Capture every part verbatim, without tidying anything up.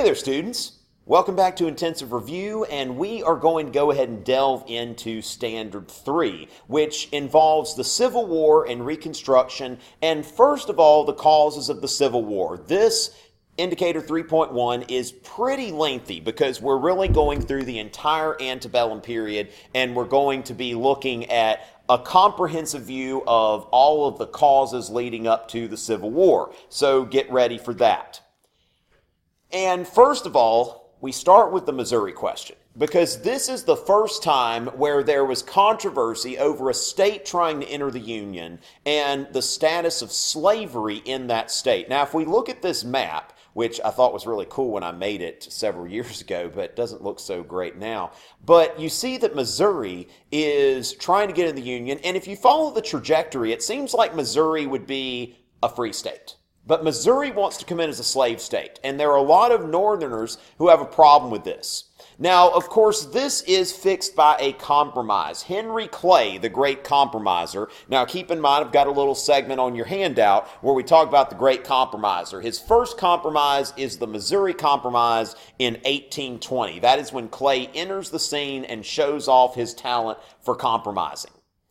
there, students. Welcome back to Intensive Review, and we are going to go ahead and delve into Standard three, which involves the Civil War and Reconstruction, and first of all, the causes of the Civil War. This Indicator three point one is pretty lengthy because we're really going through the entire antebellum period, and we're going to be looking at a comprehensive view of all of the causes leading up to the Civil War. So get ready for that. And first of all, we start with the Missouri question, because this is the first time where there was controversy over a state trying to enter the Union and the status of slavery in that state. Now, if we look at this map, which I thought was really cool when I made it several years ago, but it doesn't look so great now. But you see that Missouri is trying to get in the Union, and if you follow the trajectory, it seems like Missouri would be a free state. But Missouri wants to come in as a slave state, and there are a lot of Northerners who have a problem with this. Now, of course, this is fixed by a compromise. Henry Clay, the great compromiser. Now, keep in mind, I've got a little segment on your handout where we talk about the great compromiser. His first compromise is the Missouri Compromise in eighteen twenty. That is when Clay enters the scene and shows off his talent for compromising.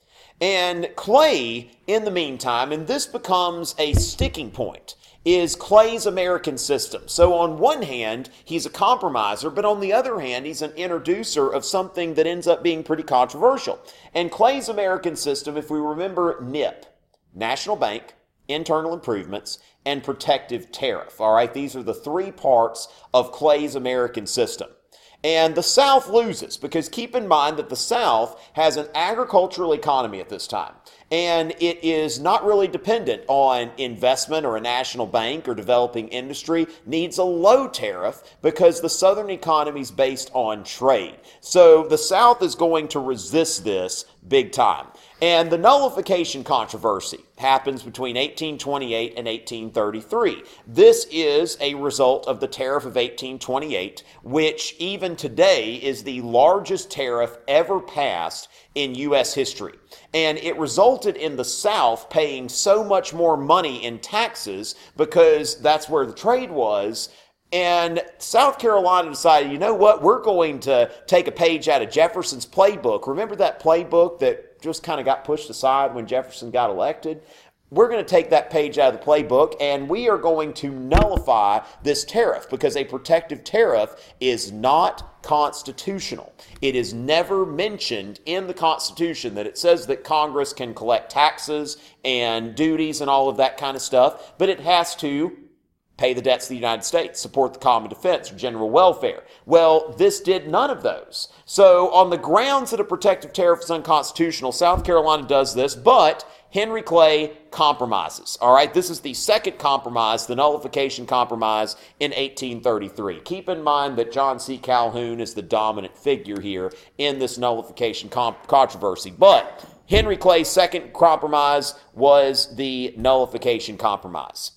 And Clay, in the meantime, and this becomes a sticking point, is Clay's American system. So on one hand, he's a compromiser, but on the other hand, he's an introducer of something that ends up being pretty controversial. And Clay's American system, if we remember N I P, National Bank, Internal Improvements, and Protective Tariff. All right, these are the three parts of Clay's American system. And the South loses, because keep in mind that the South has an agricultural economy at this time. And it is not really dependent on investment or a national bank or developing industry. Needs a low tariff because the Southern economy is based on trade. So the South is going to resist this big time. And the nullification controversy happens between eighteen twenty-eight and eighteen thirty-three. This is a result of the Tariff of eighteen twenty-eight, which even today is the largest tariff ever passed in U S history. And it resulted in the South paying so much more money in taxes because that's where the trade was. And South Carolina decided, you know what, we're going to take a page out of Jefferson's playbook. Remember that playbook that just kind of got pushed aside when Jefferson got elected? We're going to take that page out of the playbook, and we are going to nullify this tariff because a protective tariff is not constitutional. It is never mentioned in the Constitution that it says that Congress can collect taxes and duties and all of that kind of stuff, but it has to pay the debts of the United States, support the common defense, or general welfare. Well, this did none of those. So on the grounds that a protective tariff is unconstitutional, South Carolina does this, but Henry Clay compromises. All right, this is the second compromise, the nullification compromise in eighteen thirty-three. Keep in mind that John C. Calhoun is the dominant figure here in this nullification comp- controversy, but Henry Clay's second compromise was the nullification compromise.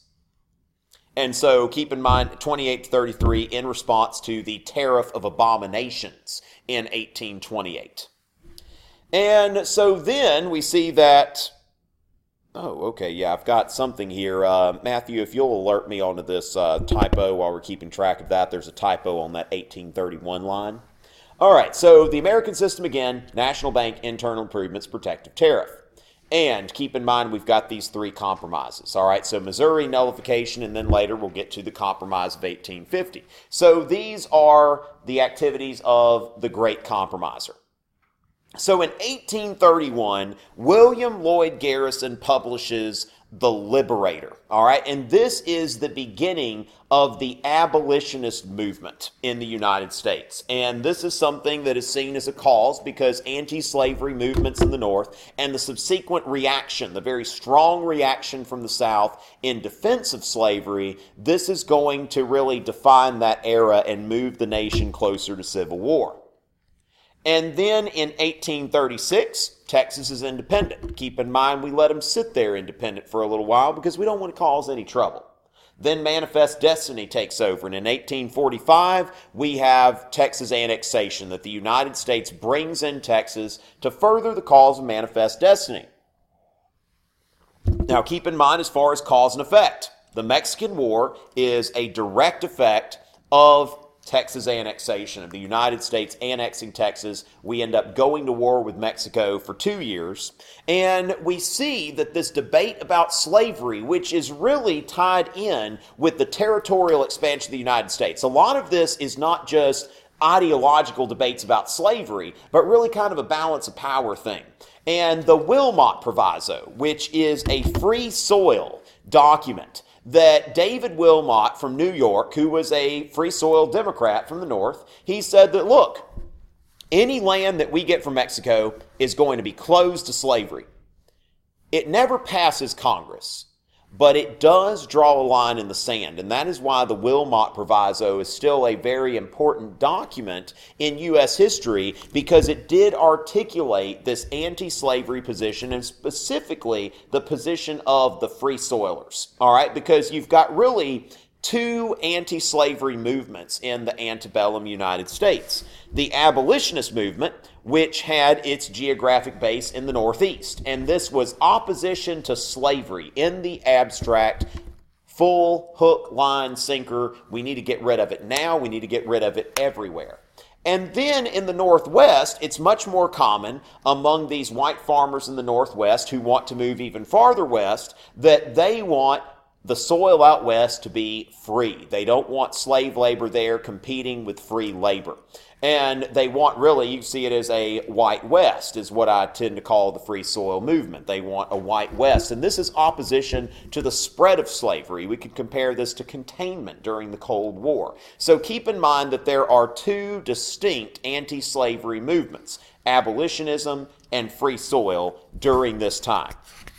And so keep in mind, twenty-eight to thirty-three in response to the Tariff of Abominations in eighteen twenty-eight. And so then we see that, oh, okay, yeah, I've got something here. Uh, Matthew, if you'll alert me onto this uh, typo while we're keeping track of that. There's a typo on that eighteen thirty-one line. All right, so the American system again, National Bank, Internal Improvements, Protective Tariff. And keep in mind, we've got these three compromises. All right, so Missouri nullification, and then later we'll get to the Compromise of eighteen fifty. So these are the activities of the Great Compromiser. So in eighteen thirty-one, William Lloyd Garrison publishes The Liberator. All right, and this is the beginning of the abolitionist movement in the United States. And this is something that is seen as a cause because anti-slavery movements in the North and the subsequent reaction, the very strong reaction from the South in defense of slavery, this is going to really define that era and move the nation closer to civil war. And then in eighteen thirty-six, Texas is independent. Keep in mind, we let them sit there independent for a little while because we don't want to cause any trouble. Then Manifest Destiny takes over, and in eighteen forty-five, we have Texas annexation, that the United States brings in Texas to further the cause of Manifest Destiny. Now, keep in mind, as far as cause and effect, the Mexican War is a direct effect of Texas annexation, of the United States annexing Texas. We end up going to war with Mexico for two years. And we see that this debate about slavery, which is really tied in with the territorial expansion of the United States. A lot of this is not just ideological debates about slavery, but really kind of a balance of power thing. And the Wilmot Proviso, which is a free soil document that David Wilmot from New York, who was a free soil Democrat from the North, he said that, look, any land that we get from Mexico is going to be closed to slavery. It never passes Congress, but it does draw a line in the sand, and that is why the Wilmot Proviso is still a very important document in U S history, because it did articulate this anti-slavery position, and specifically the position of the free soilers. All right, because you've got really two anti-slavery movements in the antebellum United States. The abolitionist movement, which had its geographic base in the Northeast, and this was opposition to slavery in the abstract, full hook, line, sinker. We need to get rid of it now. We need to get rid of it everywhere. And then in the Northwest, it's much more common among these white farmers in the Northwest who want to move even farther west that they want the soil out west to be free. They don't want slave labor there competing with free labor. And they want, really, you see it as a white west, is what I tend to call the free soil movement. They want a white west. And this is opposition to the spread of slavery. We could compare this to containment during the Cold War. So keep in mind that there are two distinct anti-slavery movements, abolitionism and free soil, during this time.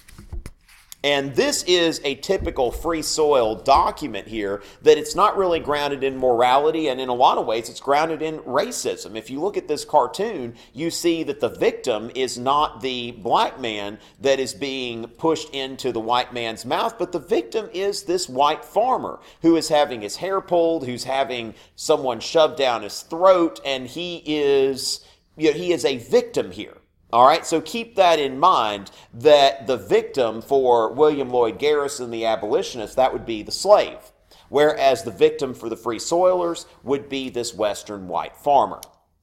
And this is a typical free soil document here, that it's not really grounded in morality, and in a lot of ways it's grounded in racism. If you look at this cartoon, you see that the victim is not the black man that is being pushed into the white man's mouth, but the victim is this white farmer who is having his hair pulled, who's having someone shoved down his throat, and he is, you know, he is a victim here. All right, so keep that in mind, that the victim for William Lloyd Garrison, the abolitionist, that would be the slave, whereas the victim for the free soilers would be this Western white farmer.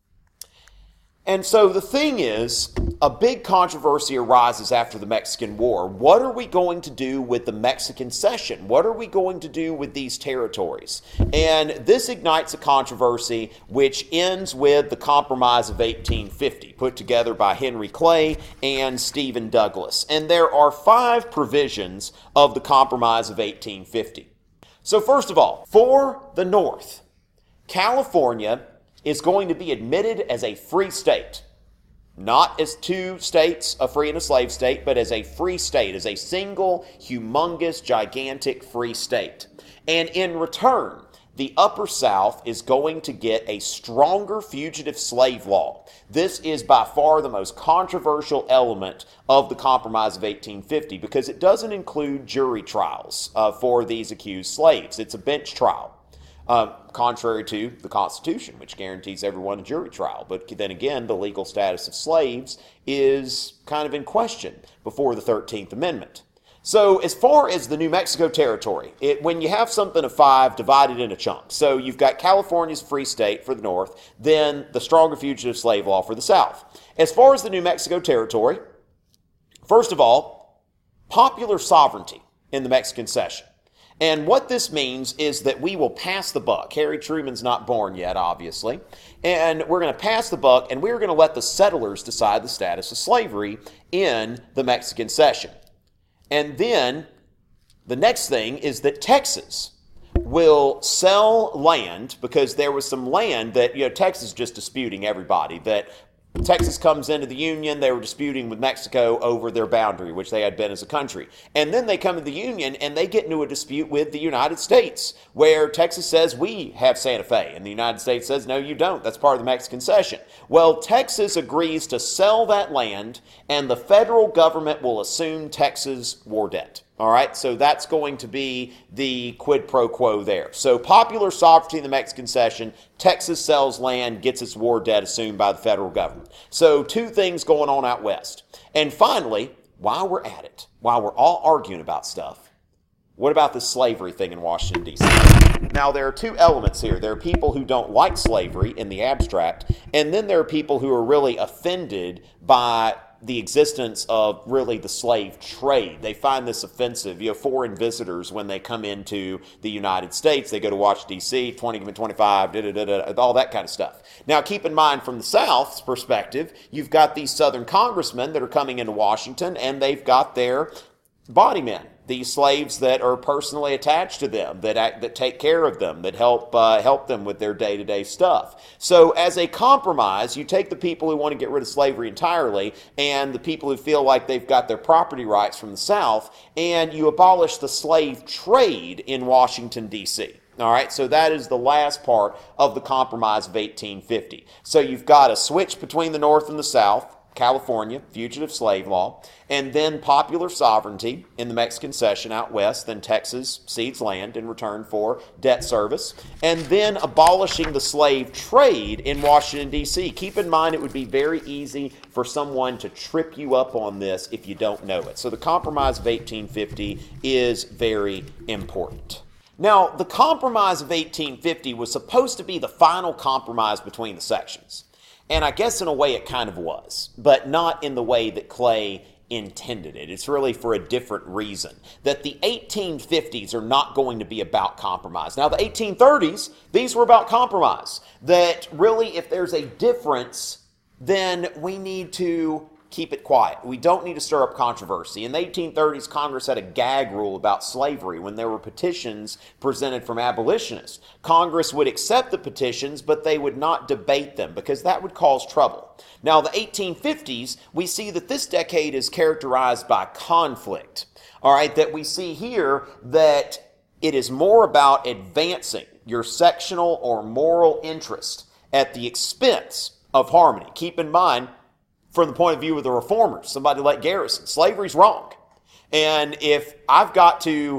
And so the thing is, a big controversy arises after the Mexican War. What are we going to do with the Mexican cession? What are we going to do with these territories? And this ignites a controversy which ends with the Compromise of eighteen fifty, put together by Henry Clay and Stephen Douglas. And there are five provisions of the Compromise of eighteen fifty. So first of all, for the North, California is going to be admitted as a free state. Not as two states, a free and a slave state, but as a free state, as a single, humongous, gigantic free state. And in return, the Upper South is going to get a stronger fugitive slave law. This is by far the most controversial element of the Compromise of eighteen fifty, because it doesn't include jury trials uh, for these accused slaves. It's a bench trial. Uh, contrary to the Constitution, which guarantees everyone a jury trial. But then again, the legal status of slaves is kind of in question before the thirteenth Amendment. So as far as the New Mexico territory, it, when you have something of five divided into chunks, so you've got California's free state for the North, then the stronger fugitive slave law for the South. As far as the New Mexico territory, first of all, popular sovereignty in the Mexican cession. And what this means is that we will pass the buck. Harry Truman's not born yet, obviously. And we're going to pass the buck, and we're going to let the settlers decide the status of slavery in the Mexican cession. And then the next thing is that Texas will sell land, because there was some land that, you know, Texas is just disputing everybody, that Texas comes into the Union, they were disputing with Mexico over their boundary, which they had been as a country. And then they come to the Union and they get into a dispute with the United States, where Texas says, we have Santa Fe, and the United States says, no, you don't. That's part of the Mexican cession. Well, Texas agrees to sell that land, and the federal government will assume Texas' war debt. All right, so that's going to be the quid pro quo there. So popular sovereignty in the Mexican cession, Texas sells land, gets its war debt assumed by the federal government. So two things going on out west. And finally, while we're at it, while we're all arguing about stuff, What about this slavery thing in Washington, D C? Now, there are two elements here. There are people who don't like slavery in the abstract, and then there are people who are really offended by the existence of really the slave trade. They find this offensive. You know, foreign visitors, when they come into the United States, they go to Washington, D C, twenty, give me twenty-five, da, da, da, da, all that kind of stuff. Now, keep in mind, from the South's perspective, you've got these Southern congressmen that are coming into Washington, and they've got their body men, these slaves that are personally attached to them, that act, that take care of them, that help uh, help them with their day-to-day stuff. So as a compromise, you take the people who want to get rid of slavery entirely and the people who feel like they've got their property rights from the South, and you abolish the slave trade in Washington, D C All right, so that is the last part of the Compromise of eighteen fifty. So you've got a switch between the North and the South, California, fugitive slave law, and then popular sovereignty in the Mexican cession out west, then Texas cedes land in return for debt service, and then abolishing the slave trade in Washington, D C Keep in mind, it would be very easy for someone to trip you up on this if you don't know it. So the Compromise of eighteen fifty is very important. Now, the Compromise of eighteen fifty was supposed to be the final compromise between the sections. And I guess in a way it kind of was, but not in the way that Clay intended it. It's really for a different reason. That the eighteen fifties are not going to be about compromise. Now, the eighteen thirties, these were about compromise. That really, if there's a difference, then we need to keep it quiet. We don't need to stir up controversy. In the eighteen thirties, Congress had a gag rule about slavery. When there were petitions presented from abolitionists, Congress would accept the petitions, but they would not debate them because that would cause trouble. Now, the eighteen fifties, we see that this decade is characterized by conflict. All right, that we see here that it is more about advancing your sectional or moral interest at the expense of harmony. Keep in mind, from the point of view of the reformers, somebody like Garrison, slavery's wrong. And if I've got to,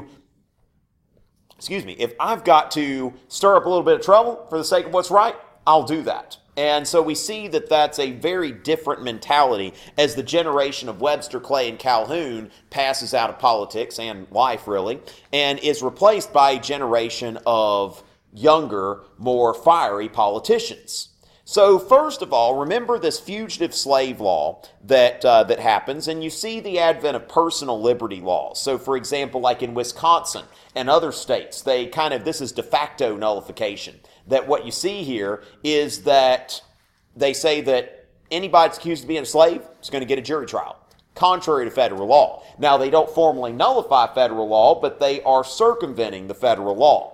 excuse me, if I've got to stir up a little bit of trouble for the sake of what's right, I'll do that. And so we see that that's a very different mentality as the generation of Webster, Clay, and Calhoun passes out of politics and life, really, and is replaced by a generation of younger, more fiery politicians. So first of all, remember this fugitive slave law that uh, that happens, and you see the advent of personal liberty laws. So for example, like in Wisconsin and other states, they kind of, this is de facto nullification. That what you see here is that they say that anybody that's accused of being a slave is going to get a jury trial, contrary to federal law. Now, they don't formally nullify federal law, but they are circumventing the federal law.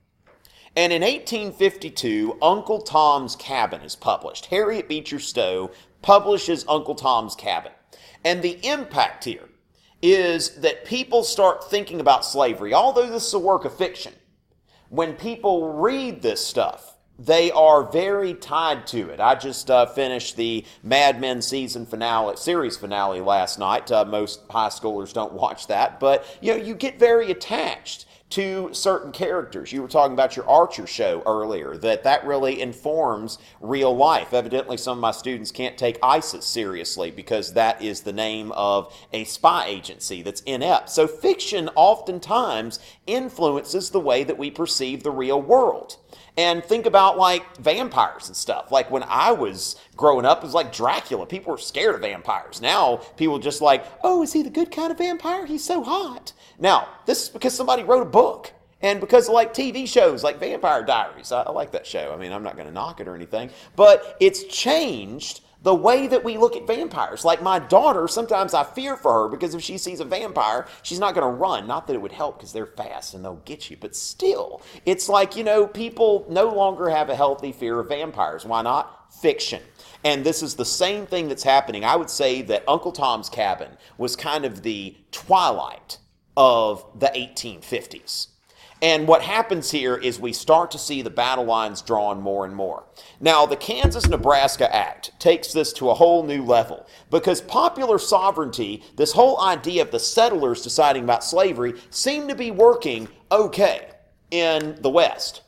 And in eighteen fifty-two, Uncle Tom's Cabin is published. Harriet Beecher Stowe publishes Uncle Tom's Cabin. And the impact here is that people start thinking about slavery. Although this is a work of fiction, when people read this stuff, they are very tied to it. I just uh, finished the Mad Men season finale, series finale last night. Uh, most high schoolers don't watch that, but you know, you get very attached to certain characters. You were talking about your Archer show earlier, that that really informs real life. Evidently, some of my students can't take ISIS seriously because that is the name of a spy agency that's inept. So fiction oftentimes influences the way that we perceive the real world. And think about like vampires and stuff. Like when I was growing up, it was like Dracula. People were scared of vampires. Now people just like, oh, is he the good kind of vampire? He's so hot. Now, this is because somebody wrote a book. And because of like T V shows like Vampire Diaries. I, I like that show. I mean, I'm not going to knock it or anything. But it's changed the way that we look at vampires. Like my daughter, sometimes I fear for her because if she sees a vampire, she's not going to run. Not that it would help because they're fast and they'll get you. But still, it's like, you know, people no longer have a healthy fear of vampires. Why not? Fiction. And this is the same thing that's happening. I would say that Uncle Tom's Cabin was kind of the twilight of the eighteen fifties. And what happens here is we start to see the battle lines drawn more and more. Now, the Kansas-Nebraska Act takes this to a whole new level because popular sovereignty, this whole idea of the settlers deciding about slavery, seemed to be working okay in the West.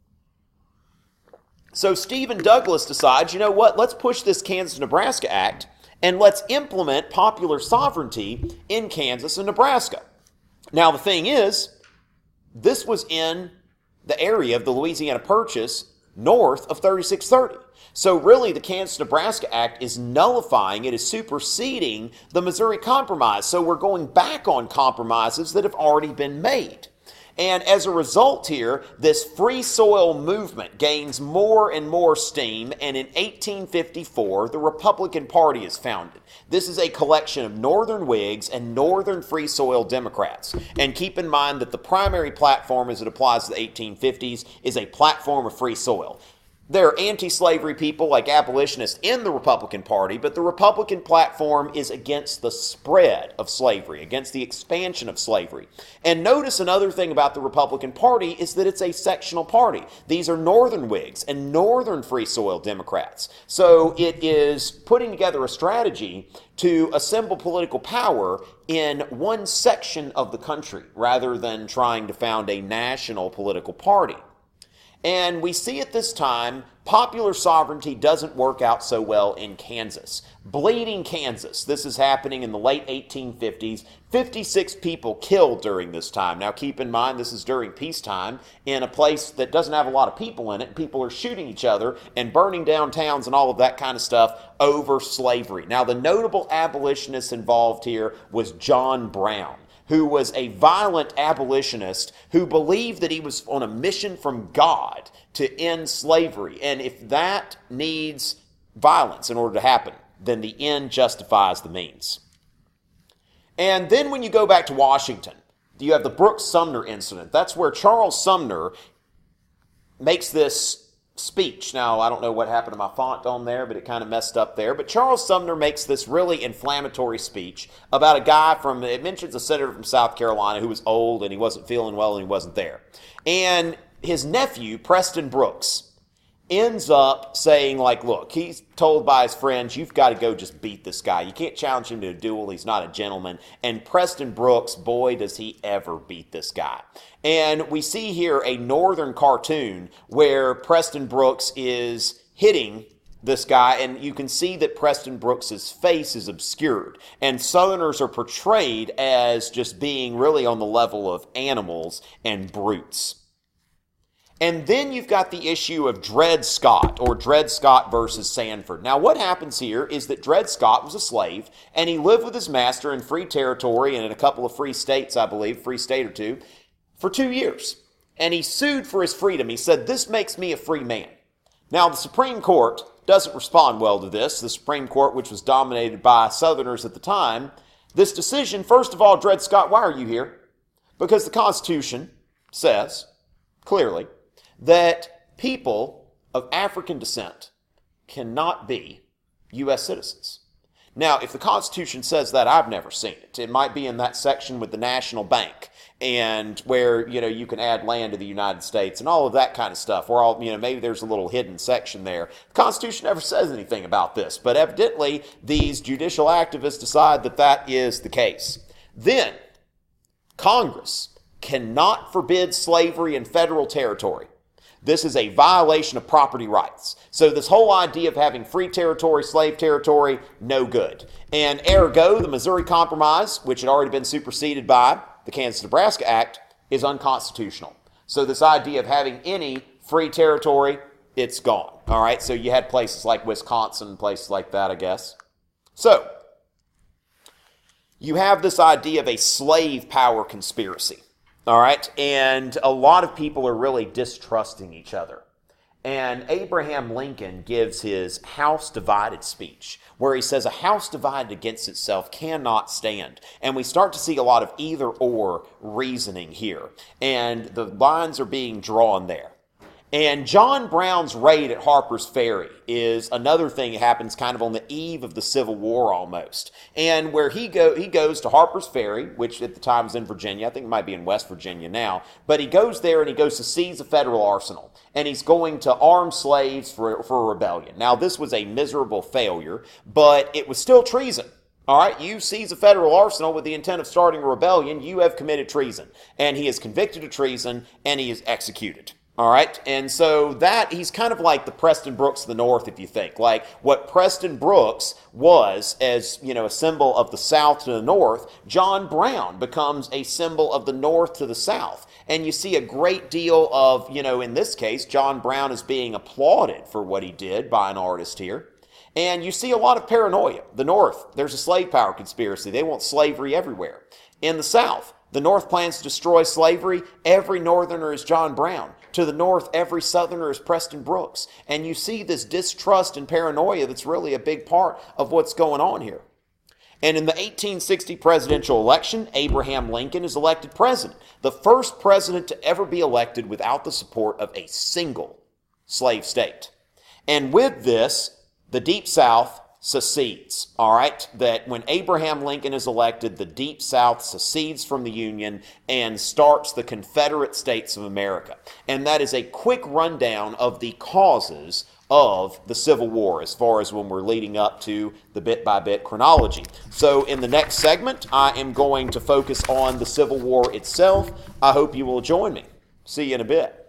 So Stephen Douglas decides, you know what, let's push this Kansas-Nebraska Act and let's implement popular sovereignty in Kansas and Nebraska. Now, the thing is, this was in the area of the Louisiana Purchase north of thirty-six thirty. So really the Kansas-Nebraska Act is nullifying, it is superseding the Missouri Compromise. So we're going back on compromises that have already been made. And as a result here, this free soil movement gains more and more steam, and in eighteen fifty-four, the Republican Party is founded. This is a collection of Northern Whigs and Northern Free Soil Democrats. And keep in mind that the primary platform as it applies to the eighteen fifties is a platform of free soil. There are anti-slavery people like abolitionists in the Republican Party, but the Republican platform is against the spread of slavery, against the expansion of slavery. And notice another thing about the Republican Party is that it's a sectional party. These are Northern Whigs and Northern Free Soil Democrats. So it is putting together a strategy to assemble political power in one section of the country rather than trying to found a national political party. And we see at this time, popular sovereignty doesn't work out so well in Kansas. Bleeding Kansas. This is happening in the late eighteen fifties. fifty-six people killed during this time. Now keep in mind, this is during peacetime in a place that doesn't have a lot of people in it. People are shooting each other and burning down towns and all of that kind of stuff over slavery. Now the notable abolitionist involved here was John Brown, who was a violent abolitionist who believed that he was on a mission from God to end slavery. And if that needs violence in order to happen, then the end justifies the means. And then when you go back to Washington, you have the Brooks Sumner incident. That's where Charles Sumner makes this speech. Now, I don't know what happened to my font on there, but it kind of messed up there. But Charles Sumner makes this really inflammatory speech about a guy from, it mentions a senator from South Carolina who was old and he wasn't feeling well and he wasn't there. And his nephew, Preston Brooks, ends up saying, like, look, he's told by his friends, you've got to go just beat this guy. You can't challenge him to a duel. He's not a gentleman. And Preston Brooks, boy, does he ever beat this guy. And we see here a northern cartoon where Preston Brooks is hitting this guy, and you can see that Preston Brooks's face is obscured. And Southerners are portrayed as just being really on the level of animals and brutes. And then you've got the issue of Dred Scott, or Dred Scott versus Sanford. Now, what happens here is that Dred Scott was a slave, and he lived with his master in free territory and in a couple of free states, I believe, free state or two, for two years. And he sued for his freedom. He said, this makes me a free man. Now, the Supreme Court doesn't respond well to this. The Supreme Court, which was dominated by Southerners at the time, this decision, first of all, Dred Scott, why are you here? Because the Constitution says, clearly, that people of African descent cannot be U S citizens. Now, if the Constitution says that, I've never seen it. It might be in that section with the National Bank and where, you know, you can add land to the United States and all of that kind of stuff. Where all, you know, maybe there's a little hidden section there. The Constitution never says anything about this, but evidently these judicial activists decide that that is the case. Then, Congress cannot forbid slavery in federal territory. This is a violation of property rights. So this whole idea of having free territory, slave territory, no good. And ergo, the Missouri Compromise, which had already been superseded by the Kansas-Nebraska Act, is unconstitutional. So this idea of having any free territory, it's gone. All right, so you had places like Wisconsin, places like that, I guess. So, you have this idea of a slave power conspiracy. All right, and a lot of people are really distrusting each other. And Abraham Lincoln gives his house divided speech, where he says a house divided against itself cannot stand. And we start to see a lot of either or reasoning here. And the lines are being drawn there. And John Brown's raid at Harper's Ferry is another thing that happens kind of on the eve of the Civil War almost. And where he go, he goes to Harper's Ferry, which at the time was in Virginia. I think it might be in West Virginia now. But he goes there and he goes to seize a federal arsenal. And he's going to arm slaves for, for a rebellion. Now, this was a miserable failure, but it was still treason. All right, you seize a federal arsenal with the intent of starting a rebellion, you have committed treason. And he is convicted of treason and he is executed. All right. And so that he's kind of like the Preston Brooks of the North, if you think. Like what Preston Brooks was as, you know, a symbol of the South to the North, John Brown becomes a symbol of the North to the South. And you see a great deal of, you know, in this case, John Brown is being applauded for what he did by an artist here. And you see a lot of paranoia. The North, there's a slave power conspiracy. They want slavery everywhere. In the South, the North plans to destroy slavery. Every Northerner is John Brown. To the North, every Southerner is Preston Brooks. And you see this distrust and paranoia that's really a big part of what's going on here. And in the eighteen sixty presidential election, Abraham Lincoln is elected president, the first president to ever be elected without the support of a single slave state. And with this, the Deep South secedes, all right? That when Abraham Lincoln is elected, the Deep South secedes from the Union and starts the Confederate States of America. And that is a quick rundown of the causes of the Civil War as far as when we're leading up to the bit-by-bit chronology. So in the next segment, I am going to focus on the Civil War itself. I hope you will join me. See you in a bit.